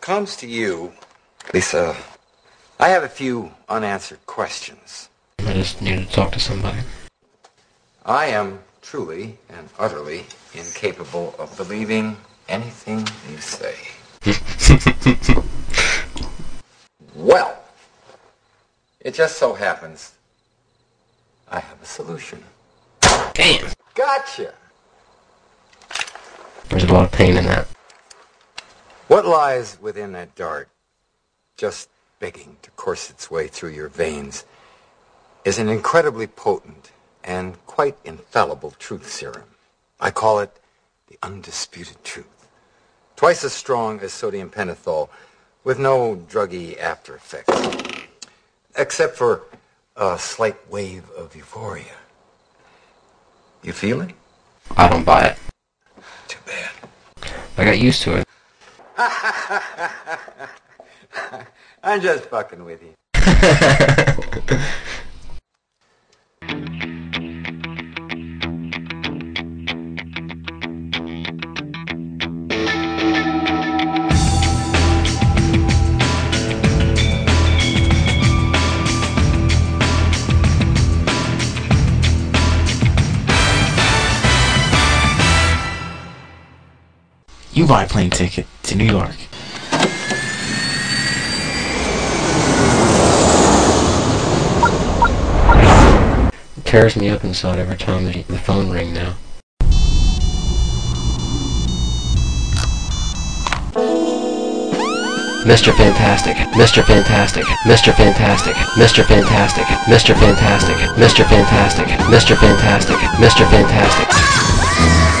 comes to you, Lisa, I have a few unanswered questions. I just need to talk to somebody. I am truly and utterly incapable of believing anything you say. Well, it just so happens I have a solution. Damn. Gotcha. There's a lot of pain in that. What lies within that dart, just begging to course its way through your veins, is an incredibly potent and quite infallible truth serum. I call it the undisputed truth. Twice as strong as sodium pentothal, with no druggy after effects, except for a slight wave of euphoria. You feel it? I don't buy it. Too bad. I got used to it. I'm just fucking with you. You buy a plane ticket to New York. It tears me up inside every time the phone rings now. Mr. Fantastic, Mr. Fantastic, Mr. Fantastic, Mr. Fantastic, Mr. Fantastic, Mr. Fantastic, Mr. Fantastic, Mr. Fantastic.